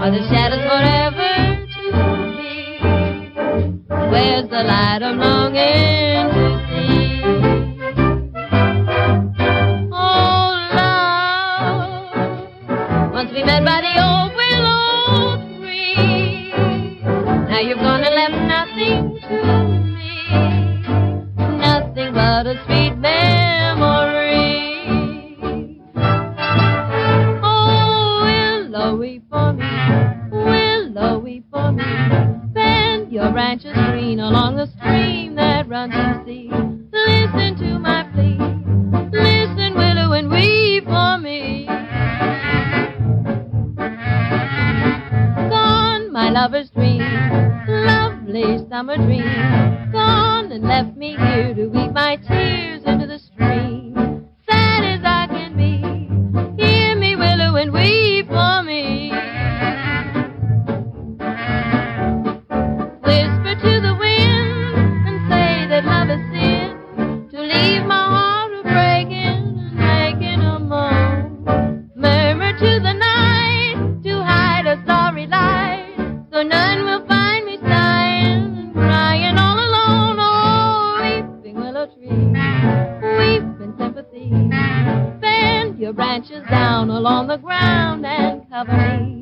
Are the shadows forever to be? Where's the light I'm longing to see? Oh, love, once we met by the old willow tree. Now you've gone and left nothing to me, nothing but a sweet memory. Oh, willow, weep for me, willow, weep for me. Bend your branches green along the stream that runs to sea. Listen to my plea, listen, willow, and weep for me. Gone, my lover's dream, lovely summer dream, gone and left me here to weep my tears into the stream. Sad as I can be, hear me, willow, and weep for me. Whisper to the wind and say that love is sin, to leave my heart a-breaking and making a moan. Murmur to the night to hide a starry light, so none will find me sighing and crying all alone. Oh, weeping willow tree, weep in sympathy. Bend your branches down along the ground and cover me.